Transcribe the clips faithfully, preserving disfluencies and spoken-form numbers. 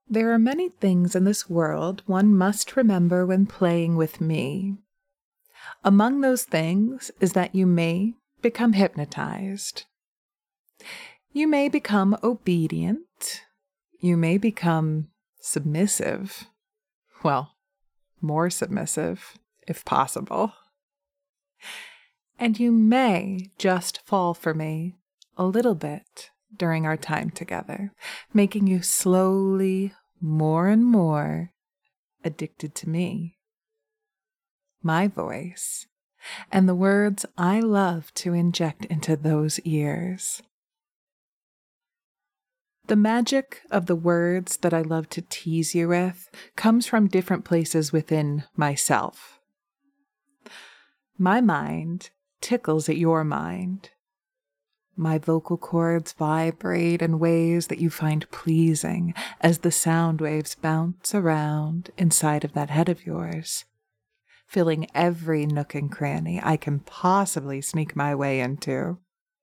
There are many things in this world one must remember when playing with me. Among those things is that you may become hypnotized. You may become obedient. You may become submissive. Well, more submissive, if possible. And you may just fall for me a little bit during our time together, making you slowly more and more addicted to me, my voice, and the words I love to inject into those ears. The magic of the words that I love to tease you with comes from different places within myself. My mind tickles at your mind. My vocal cords vibrate in ways that you find pleasing as the sound waves bounce around inside of that head of yours, filling every nook and cranny I can possibly sneak my way into.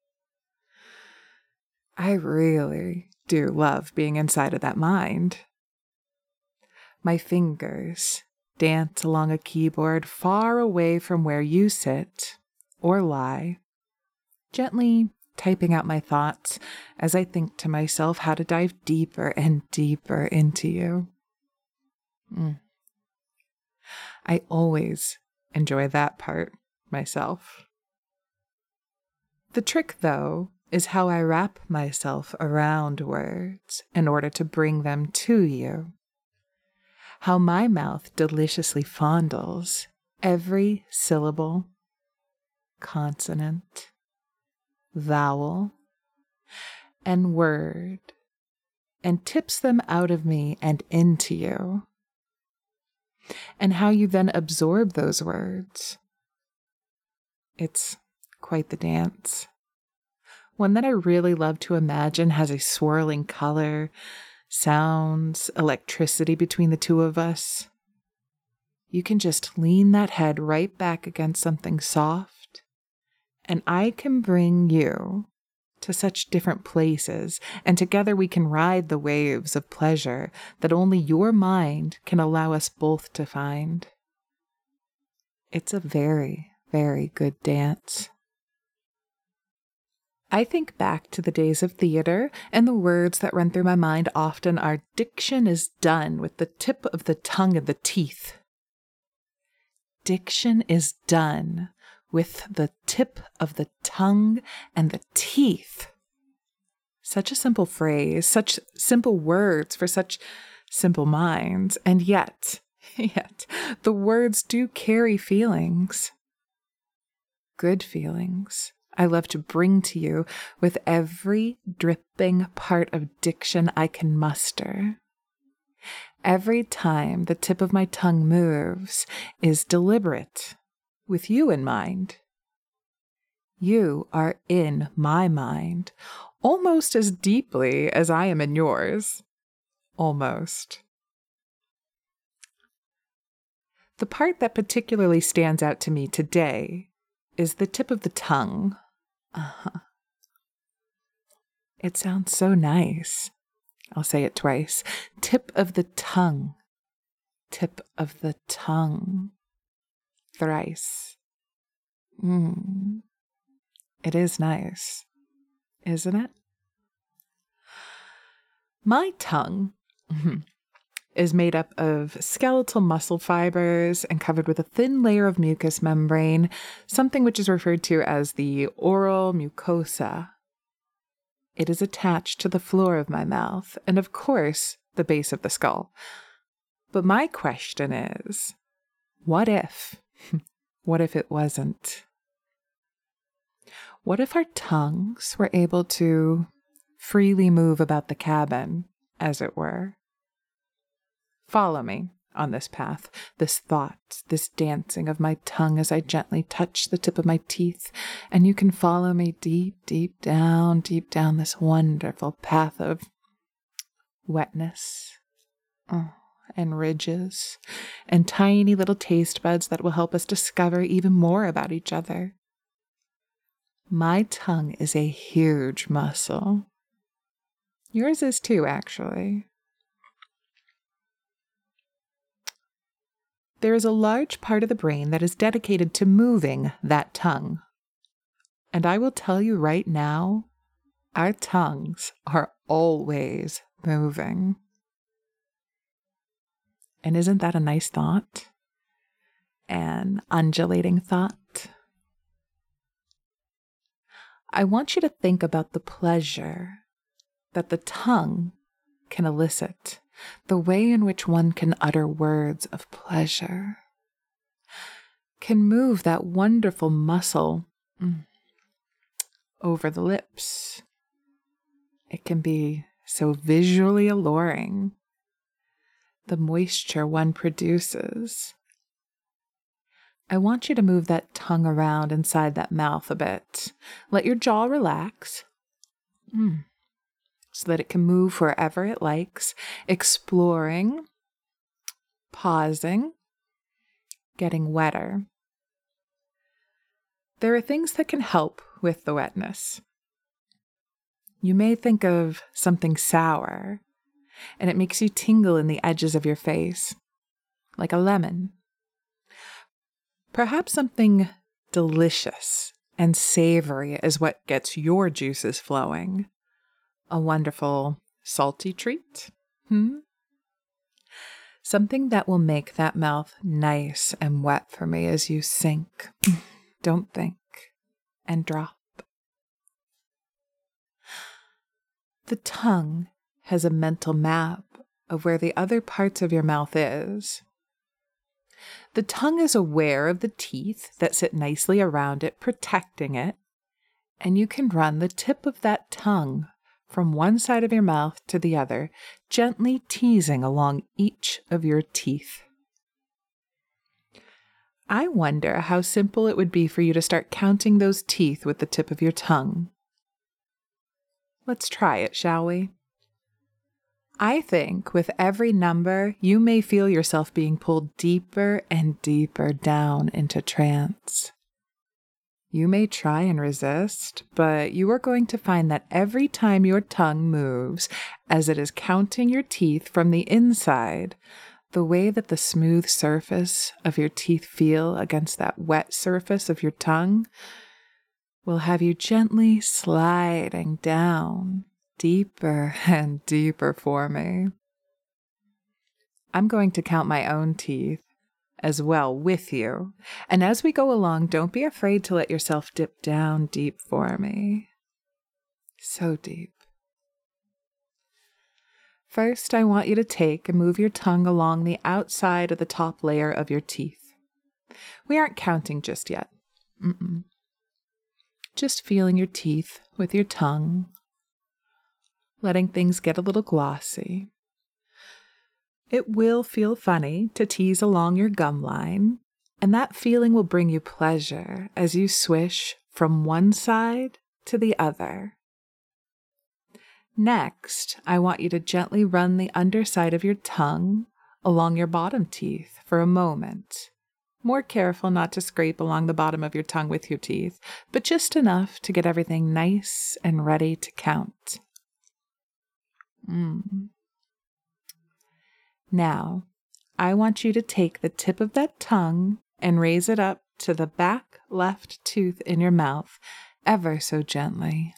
I really do love being inside of that mind. My fingers dance along a keyboard far away from where you sit or lie, gently typing out my thoughts as I think to myself how to dive deeper and deeper into you. Mm. I always enjoy that part myself. The trick, though, is how I wrap myself around words in order to bring them to you. How my mouth deliciously fondles every syllable, consonant, vowel, and word, and tips them out of me and into you, and how you then absorb those words. It's quite the dance. One that I really love to imagine has a swirling color, sounds, electricity between the two of us. You can just lean that head right back against something soft, and I can bring you to such different places, and together we can ride the waves of pleasure that only your mind can allow us both to find. It's a very, very good dance. I think back to the days of theater, and the words that run through my mind often are, diction is done with the tip of the tongue and the teeth. Diction is done with the tip of the tongue and the teeth. Such a simple phrase, such simple words for such simple minds, and yet, yet, the words do carry feelings. Good feelings I love to bring to you with every dripping part of diction I can muster. Every time the tip of my tongue moves is deliberate, with you in mind. You are in my mind, almost as deeply as I am in yours. Almost. The part that particularly stands out to me today is the tip of the tongue. Uh-huh. It sounds so nice. I'll say it twice. Tip of the tongue. Tip of the tongue. Thrice. Mm. It is nice, isn't it? My tongue is made up of skeletal muscle fibers and covered with a thin layer of mucous membrane, something which is referred to as the oral mucosa. It is attached to the floor of my mouth and, of course, the base of the skull. But my question is, what if? What if it wasn't? What if our tongues were able to freely move about the cabin, as it were? Follow me on this path, this thought, this dancing of my tongue as I gently touch the tip of my teeth, and you can follow me deep, deep down, deep down this wonderful path of wetness oh, and ridges and tiny little taste buds that will help us discover even more about each other. My tongue is a huge muscle. Yours is too, actually. there is a large part of the brain that is dedicated to moving that tongue. And I will tell you right now, our tongues are always moving. And isn't that a nice thought? An undulating thought? I want you to think about the pleasure that the tongue can elicit, the way in which one can utter words of pleasure, can move that wonderful muscle mm, over the lips. It can be so visually alluring. The moisture one produces. I want you to move that tongue around inside that mouth a bit. Let your jaw relax mm. so that it can move wherever it likes, exploring, pausing, getting wetter. There are things that can help with the wetness. You may think of something sour, and it makes you tingle in the edges of your face, like a lemon. Perhaps something delicious and savory is what gets your juices flowing. A wonderful salty treat. Hmm? Something that will make that mouth nice and wet for me as you sink. Don't think. And drop. The tongue has a mental map of where the other parts of your mouth is. The tongue is aware of the teeth that sit nicely around it, protecting it, and you can run the tip of that tongue from one side of your mouth to the other, gently teasing along each of your teeth. I wonder how simple it would be for you to start counting those teeth with the tip of your tongue. Let's try it, shall we? I think with every number, you may feel yourself being pulled deeper and deeper down into trance. You may try and resist, but you are going to find that every time your tongue moves, as it is counting your teeth from the inside, the way that the smooth surface of your teeth feel against that wet surface of your tongue will have you gently sliding down deeper and deeper for me. I'm going to count my own teeth as well with you. And as we go along, don't be afraid to let yourself dip down deep for me. So deep. First, I want you to take and move your tongue along the outside of the top layer of your teeth. We aren't counting just yet. Mm-mm. Just feeling your teeth with your tongue, letting things get a little glossy. It will feel funny to tease along your gum line, and that feeling will bring you pleasure as you swish from one side to the other. Next, I want you to gently run the underside of your tongue along your bottom teeth for a moment. More careful not to scrape along the bottom of your tongue with your teeth, but just enough to get everything nice and ready to count. Mm. Now, I want you to take the tip of that tongue and raise it up to the back left tooth in your mouth, ever so gently.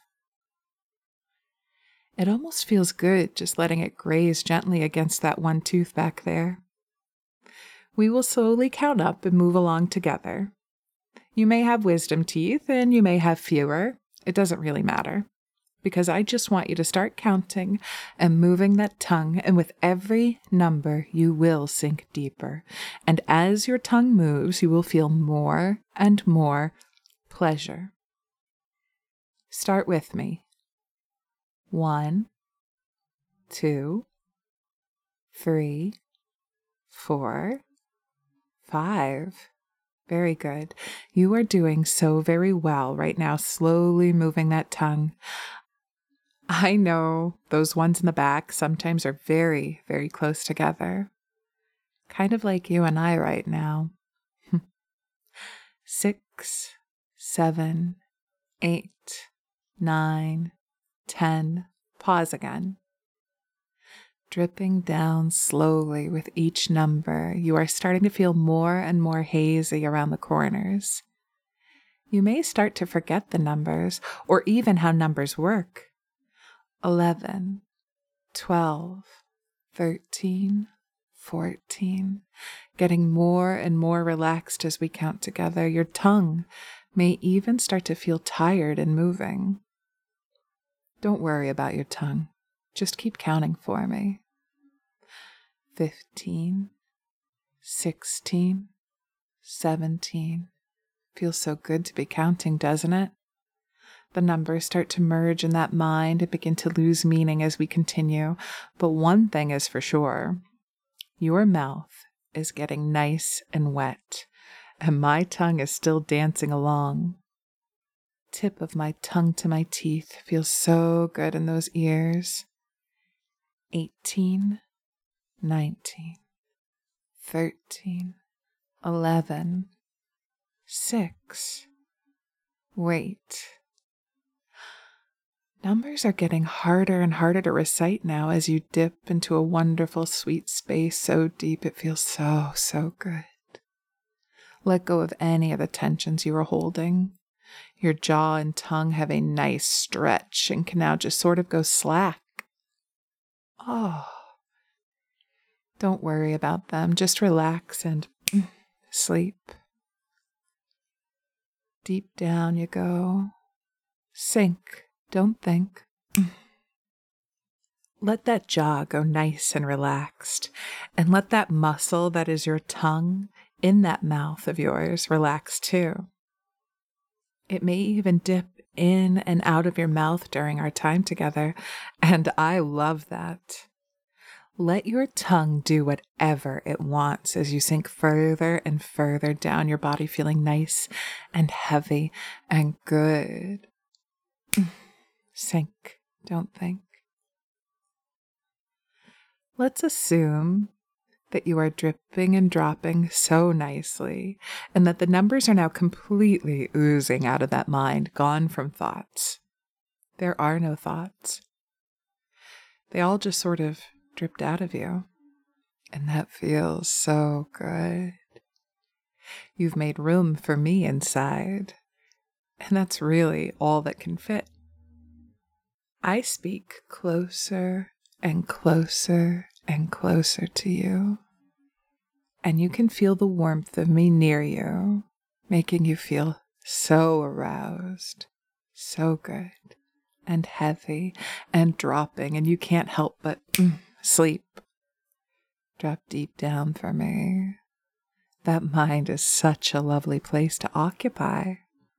It almost feels good just letting it graze gently against that one tooth back there. We will slowly count up and move along together. You may have wisdom teeth and you may have fewer. It doesn't really matter, because I just want you to start counting and moving that tongue, and with every number you will sink deeper. And as your tongue moves, you will feel more and more pleasure. Start with me. One, two, three, four, five. Very good. You are doing so very well right now, slowly moving that tongue. I know those ones in the back sometimes are very, very close together. Kind of like you and I right now. Six, seven, eight, nine, ten. Pause again. Dripping down slowly with each number, you are starting to feel more and more hazy around the corners. You may start to forget the numbers or even how numbers work. eleven, twelve, thirteen, fourteen, getting more and more relaxed as we count together. Your tongue may even start to feel tired and moving. Don't worry about your tongue. Just keep counting for me. fifteen, sixteen, seventeen. Feels so good to be counting, doesn't it? The numbers start to merge in that mind and begin to lose meaning as we continue. But one thing is for sure, your mouth is getting nice and wet, and my tongue is still dancing along. Tip of my tongue to my teeth feels so good in those ears. eighteen, nineteen, thirteen, eleven, six. Wait. Numbers are getting harder and harder to recite now as you dip into a wonderful sweet space so deep it feels so, so good. Let go of any of the tensions you are holding. Your jaw and tongue have a nice stretch and can now just sort of go slack. Oh. Don't worry about them. Just relax and sleep. Deep down you go. Sink. Don't think. Let that jaw go nice and relaxed, and let that muscle that is your tongue in that mouth of yours relax too. It may even dip in and out of your mouth during our time together, and I love that. Let your tongue do whatever it wants as you sink further and further down your body, feeling nice and heavy and good. Sink, don't think. Let's assume that you are dripping and dropping so nicely, and that the numbers are now completely oozing out of that mind, gone from thoughts. There are no thoughts. They all just sort of dripped out of you, and that feels so good. You've made room for me inside, and that's really all that can fit. I speak closer and closer and closer to you, and you can feel the warmth of me near you, making you feel so aroused, so good, and heavy, and dropping, and you can't help but mm, sleep. Drop deep down for me. That mind is such a lovely place to occupy.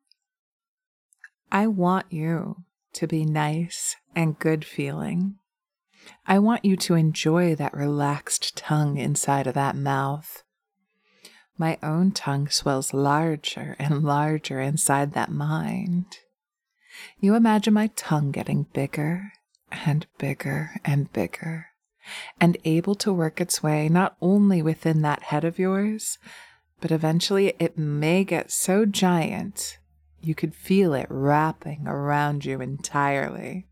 I want you to be nice and good feeling. I want you to enjoy that relaxed tongue inside of that mouth. My own tongue swells larger and larger inside that mind. You imagine my tongue getting bigger and bigger and bigger, and able to work its way not only within that head of yours, but eventually it may get so giant you could feel it wrapping around you entirely.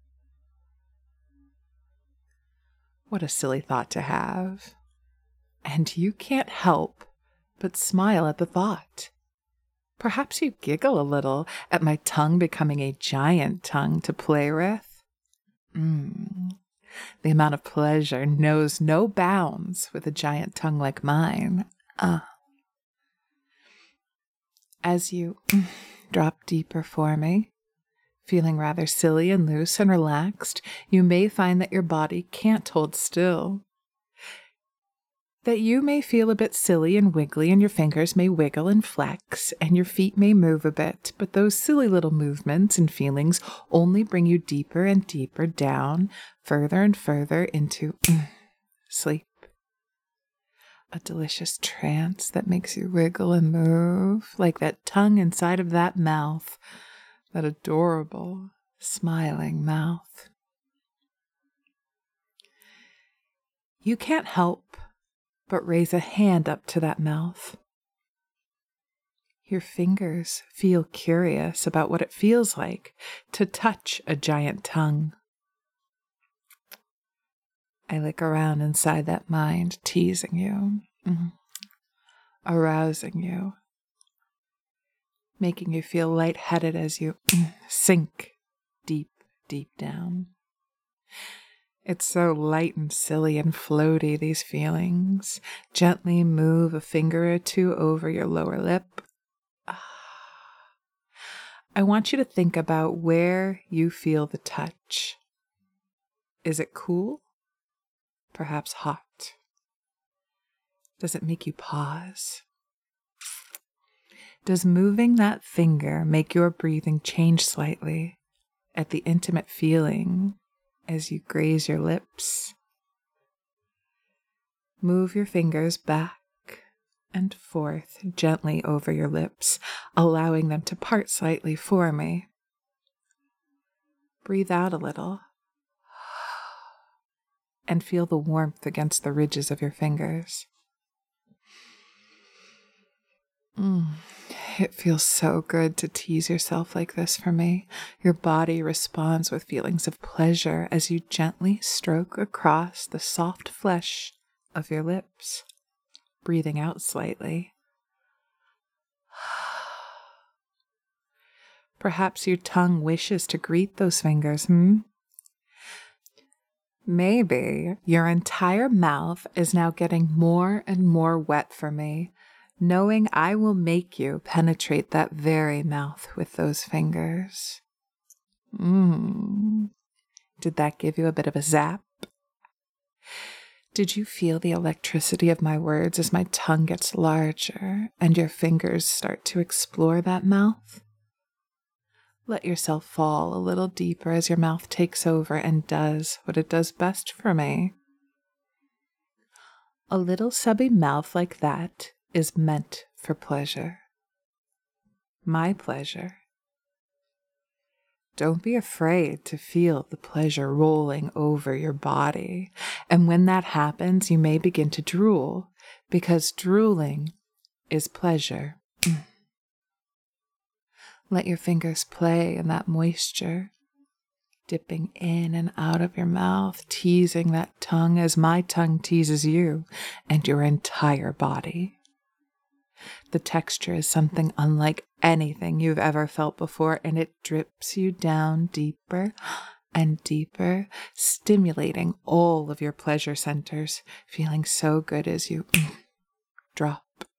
What a silly thought to have. And you can't help but smile at the thought. Perhaps you giggle a little at my tongue becoming a giant tongue to play with. Mm. The amount of pleasure knows no bounds with a giant tongue like mine. Uh. As you drop deeper for me, feeling rather silly and loose and relaxed, you may find that your body can't hold still. That you may feel a bit silly and wiggly, and your fingers may wiggle and flex, and your feet may move a bit, but those silly little movements and feelings only bring you deeper and deeper down, further and further into sleep. A delicious trance that makes you wiggle and move, like that tongue inside of that mouth, that adorable, smiling mouth. You can't help but raise a hand up to that mouth. Your fingers feel curious about what it feels like to touch a giant tongue. I lick around inside that mind, teasing you, mm, arousing you, making you feel lightheaded as you mm, sink deep, deep down. It's so light and silly and floaty, these feelings. Gently move a finger or two over your lower lip. I want you to think about where you feel the touch. Is it cool? Perhaps hot? Does it make you pause? Does moving that finger make your breathing change slightly at the intimate feeling as you graze your lips? Move your fingers back and forth gently over your lips, allowing them to part slightly for me. Breathe out a little and feel the warmth against the ridges of your fingers. Mm. It feels so good to tease yourself like this for me. Your body responds with feelings of pleasure as you gently stroke across the soft flesh of your lips, breathing out slightly. Perhaps your tongue wishes to greet those fingers, hmm? Maybe your entire mouth is now getting more and more wet for me, knowing I will make you penetrate that very mouth with those fingers. Mmm. Did that give you a bit of a zap? Did you feel the electricity of my words as my tongue gets larger and your fingers start to explore that mouth? Let yourself fall a little deeper as your mouth takes over and does what it does best for me. A little subby mouth like that is meant for pleasure. My pleasure. Don't be afraid to feel the pleasure rolling over your body. And when that happens, you may begin to drool, because drooling is pleasure. Let your fingers play in that moisture, dipping in and out of your mouth, teasing that tongue as my tongue teases you and your entire body. The texture is something unlike anything you've ever felt before, and it drips you down deeper and deeper, stimulating all of your pleasure centers, feeling so good as you drop.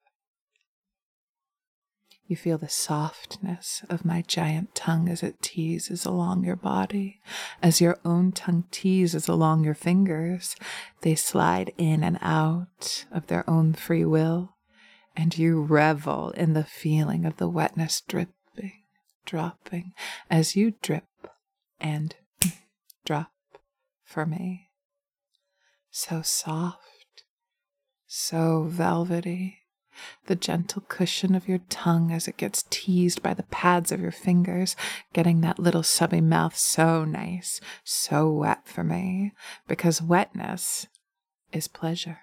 You feel the softness of my giant tongue as it teases along your body. As your own tongue teases along your fingers, they slide in and out of their own free will, and you revel in the feeling of the wetness dripping, dropping, as you drip and drop for me. So soft, so velvety. The gentle cushion of your tongue as it gets teased by the pads of your fingers, getting that little subby mouth so nice, so wet for me, because wetness is pleasure.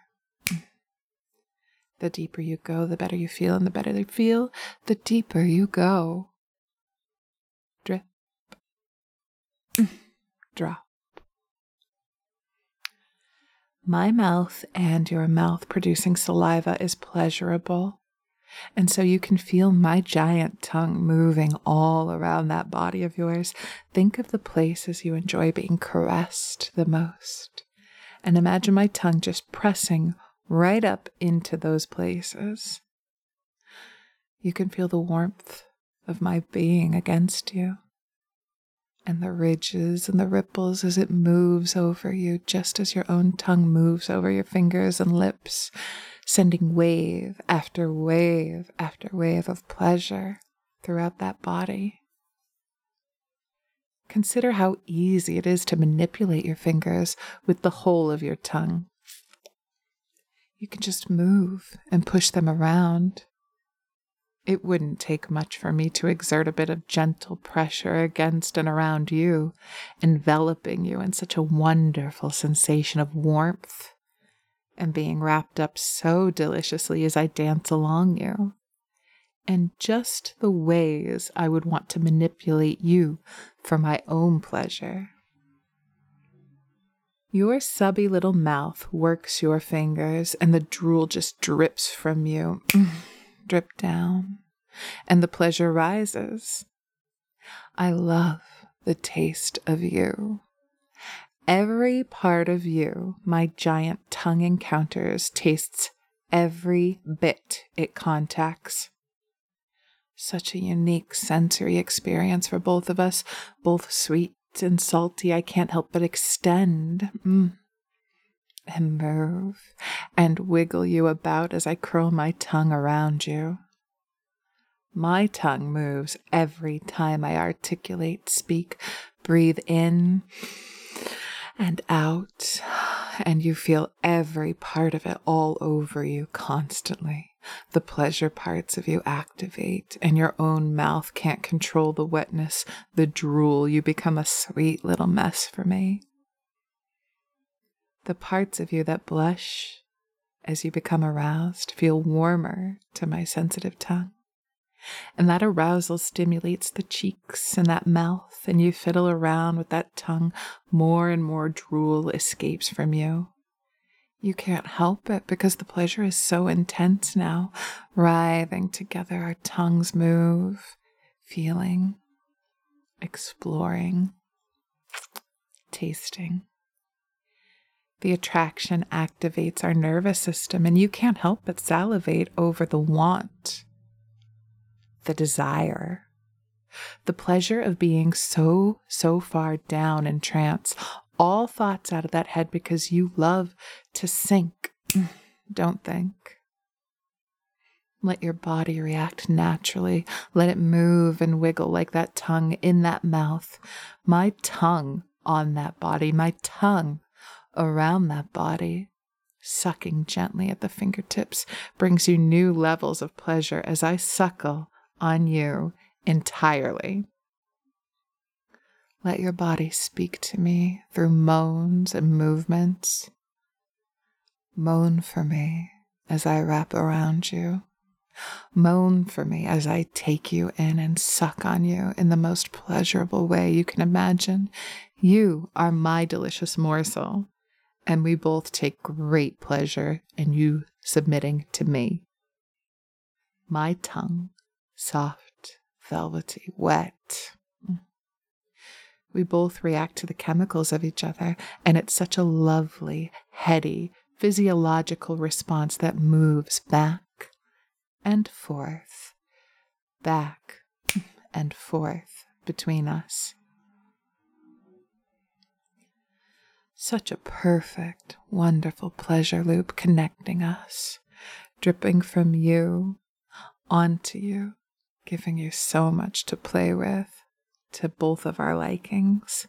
The deeper you go, the better you feel, and the better you feel, the deeper you go. Drip, drop. My mouth and your mouth producing saliva is pleasurable, and so you can feel my giant tongue moving all around that body of yours. Think of the places you enjoy being caressed the most, and imagine my tongue just pressing right up into those places. You can feel the warmth of my being against you, and the ridges and the ripples as it moves over you, just as your own tongue moves over your fingers and lips, sending wave after wave after wave of pleasure throughout that body. Consider how easy it is to manipulate your fingers with the whole of your tongue. You can just move and push them around. It wouldn't take much for me to exert a bit of gentle pressure against and around you, enveloping you in such a wonderful sensation of warmth and being wrapped up so deliciously as I dance along you. And just the ways I would want to manipulate you for my own pleasure. Your subby little mouth works your fingers, and the drool just drips from you. Drip down, and the pleasure rises. I love the taste of you. Every part of you my giant tongue encounters tastes every bit it contacts. Such a unique sensory experience for both of us, both sweet and salty. I can't help but extend mm, and move and wiggle you about as I curl my tongue around you. My tongue moves every time I articulate, speak, breathe in and out, and you feel every part of it all over you constantly. The pleasure parts of you activate, and your own mouth can't control the wetness, the drool. You become a sweet little mess for me. The parts of you that blush as you become aroused feel warmer to my sensitive tongue. And that arousal stimulates the cheeks and that mouth, and you fiddle around with that tongue. More and more drool escapes from you. You can't help it because the pleasure is so intense now. Writhing together, our tongues move, feeling, exploring, tasting. The attraction activates our nervous system, and you can't help but salivate over the want, the desire, the pleasure of being so, so far down in trance. All thoughts out of that head because you love to sink. Don't think. Let your body react naturally. Let it move and wiggle like that tongue in that mouth. My tongue on that body. My tongue around that body. Sucking gently at the fingertips brings you new levels of pleasure as I suckle on you entirely. Let your body speak to me through moans and movements. Moan for me as I wrap around you. Moan for me as I take you in and suck on you in the most pleasurable way you can imagine. You are my delicious morsel, and we both take great pleasure in you submitting to me. My tongue, soft, velvety, wet. We both react to the chemicals of each other, and it's such a lovely, heady, physiological response that moves back and forth, back and forth between us. Such a perfect, wonderful pleasure loop connecting us, dripping from you onto you, giving you so much to play with, to both of our likings.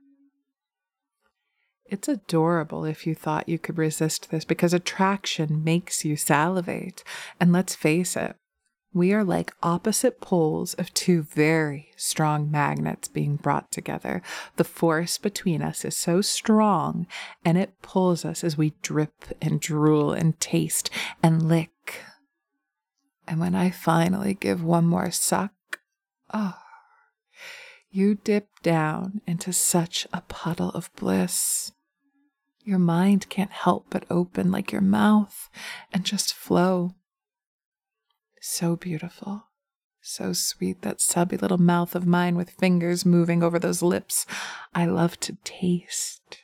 It's adorable if you thought you could resist this, because attraction makes you salivate. And let's face it, we are like opposite poles of two very strong magnets being brought together. The force between us is so strong, and it pulls us as we drip and drool and taste and lick. And when I finally give one more suck, oh, you dip down into such a puddle of bliss. Your mind can't help but open like your mouth and just flow. So beautiful, so sweet, that subby little mouth of mine with fingers moving over those lips I love to taste.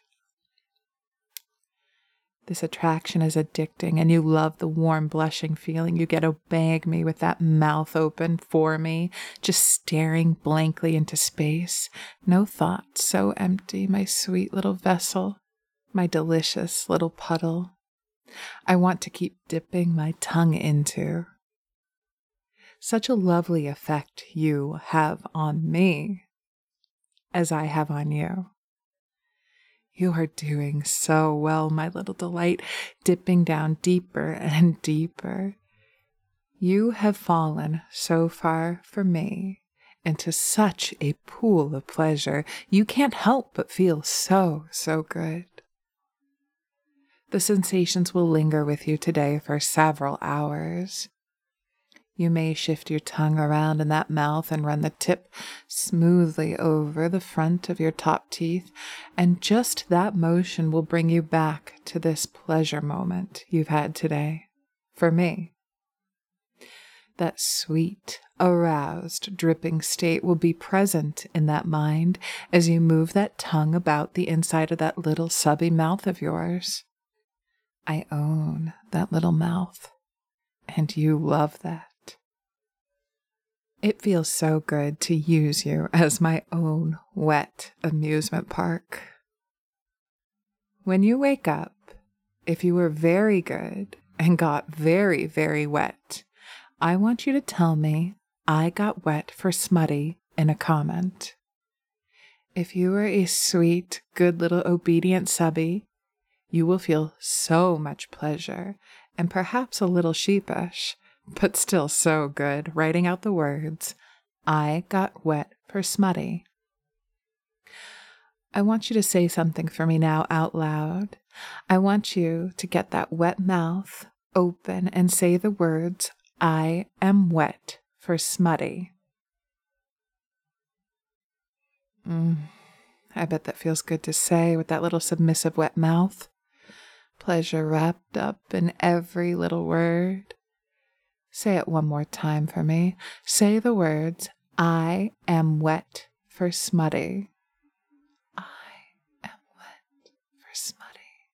This attraction is addicting, and you love the warm, blushing feeling you get obeying me with that mouth open for me, just staring blankly into space. No thought, so empty, my sweet little vessel, my delicious little puddle. I want to keep dipping my tongue into. Such a lovely effect you have on me, as I have on you. You are doing so well, my little delight, dipping down deeper and deeper. You have fallen so far for me into such a pool of pleasure. You can't help but feel so, so good. The sensations will linger with you today for several hours. You may shift your tongue around in that mouth and run the tip smoothly over the front of your top teeth, and just that motion will bring you back to this pleasure moment you've had today. For me, that sweet, aroused, dripping state will be present in that mind as you move that tongue about the inside of that little subby mouth of yours. I own that little mouth, and you love that. It feels so good to use you as my own wet amusement park. When you wake up, if you were very good and got very, very wet, I want you to tell me I got wet for smutty in a comment. If you were a sweet, good little obedient subby, you will feel so much pleasure and perhaps a little sheepish, but still so good, writing out the words, I got wet for smutty. I want you to say something for me now out loud. I want you to get that wet mouth open and say the words, I am wet for smutty. Mm, I bet that feels good to say with that little submissive wet mouth. Pleasure wrapped up in every little word. Say it one more time for me. Say the words, I am wet for smutty. I am wet for smutty.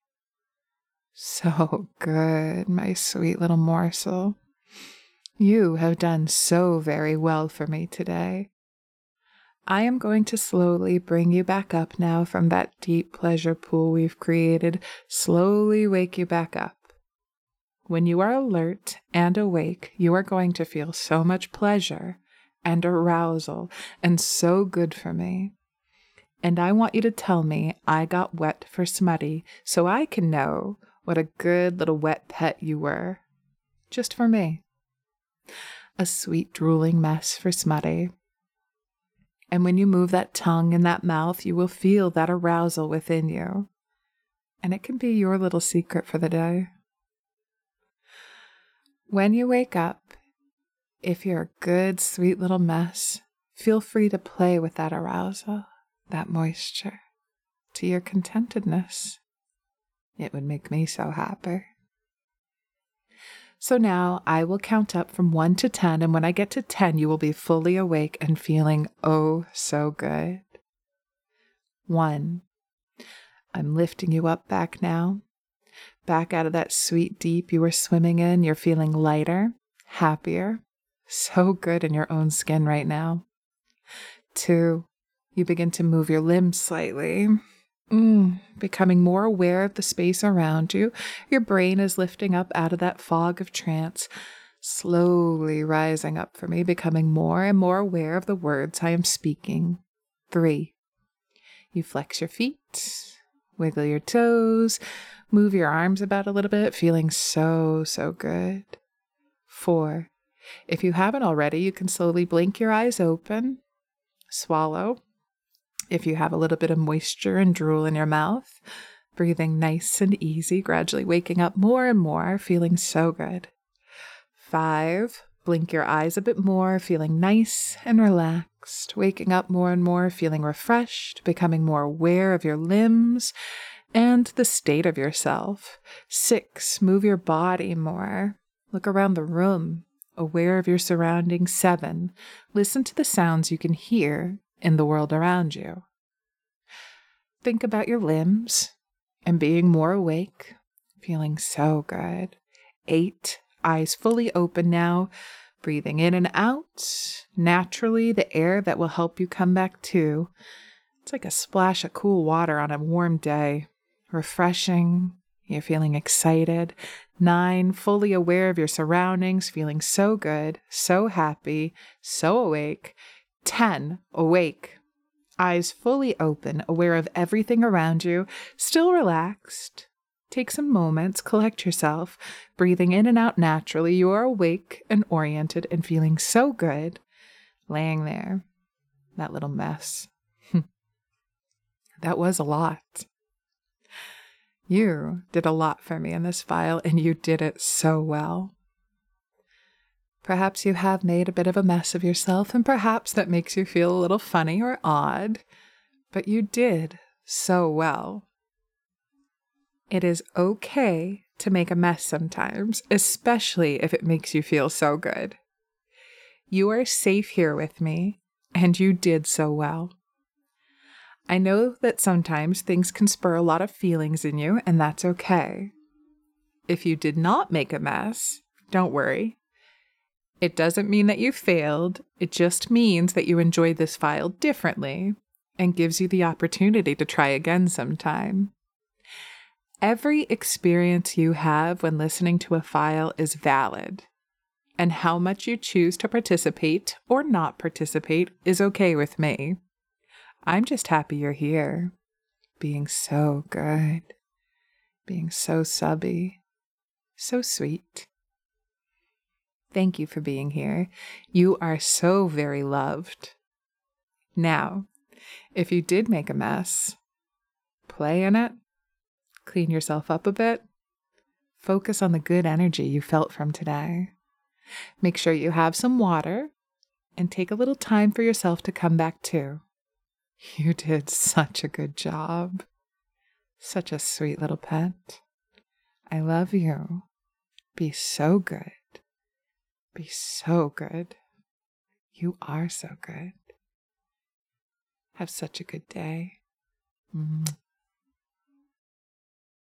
So good, my sweet little morsel. You have done so very well for me today. I am going to slowly bring you back up now from that deep pleasure pool we've created, slowly wake you back up. When you are alert and awake, you are going to feel so much pleasure and arousal and so good for me. And I want you to tell me I got wet for smutty so I can know what a good little wet pet you were. Just for me. A sweet drooling mess for smutty. And when you move that tongue in that mouth, you will feel that arousal within you. And it can be your little secret for the day. When you wake up, if you're a good, sweet little mess, feel free to play with that arousal, that moisture, to your contentedness. It would make me so happy. So now I will count up from one to ten, and when I get to ten, you will be fully awake and feeling oh so good. One. I'm lifting you up back now. Back out of that sweet deep you were swimming in. You're feeling lighter, happier, so good in your own skin right now. Two. You begin to move your limbs slightly. Mm, becoming more aware of the space around you. Your brain is lifting up out of that fog of trance, slowly rising up for me, becoming more and more aware of the words I am speaking. Three, you flex your feet, wiggle your toes, move your arms about a little bit, feeling so, so good. Four, if you haven't already, you can slowly blink your eyes open, swallow. If you have a little bit of moisture and drool in your mouth, breathing nice and easy, gradually waking up more and more, feeling so good. Five, blink your eyes a bit more, feeling nice and relaxed, waking up more and more, feeling refreshed, becoming more aware of your limbs and the state of yourself. Six, move your body more. Look around the room, aware of your surroundings. Seven, listen to the sounds you can hear in the world around you. Think about your limbs and being more awake, feeling so good. Eight, eyes fully open now, breathing in and out. Naturally, the air that will help you come back to. It's like a splash of cool water on a warm day. Refreshing. You're feeling excited. Nine, fully aware of your surroundings, feeling so good, so happy, so awake. Ten, awake. Eyes fully open, aware of everything around you, still relaxed. Take some moments, collect yourself, breathing in and out naturally. You are awake and oriented and feeling so good, laying there. That little mess. That was a lot. You did a lot for me in this file, and you did it so well. Perhaps you have made a bit of a mess of yourself, and perhaps that makes you feel a little funny or odd, but you did so well. It is okay to make a mess sometimes, especially if it makes you feel so good. You are safe here with me, and you did so well. I know that sometimes things can spur a lot of feelings in you, and that's okay. If you did not make a mess, don't worry. It doesn't mean that you failed. It just means that you enjoyed this file differently and gives you the opportunity to try again sometime. Every experience you have when listening to a file is valid, and how much you choose to participate or not participate is okay with me. I'm just happy you're here, being so good, being so subby, so sweet. Thank you for being here. You are so very loved. Now, if you did make a mess, play in it, clean yourself up a bit, focus on the good energy you felt from today. Make sure you have some water and take a little time for yourself to come back to. You did such a good job. Such a sweet little pet. I love you. Be so good. Be so good. You are so good. Have such a good day. Mm-hmm.